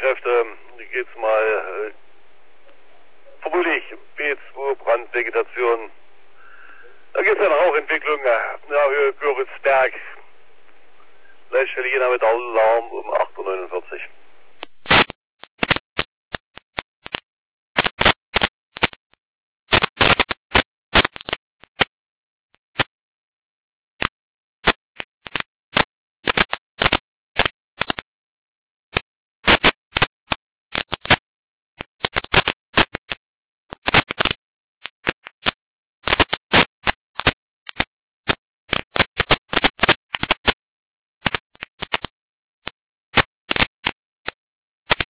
Kräfte. Hier geht's mal vermutlich B2 Brandvegetation. Da geht's dann Rauchentwicklung nach Höhe Köritzberg. Gleich stelle ich Ihnen mit Alarm um 8:49 Uhr.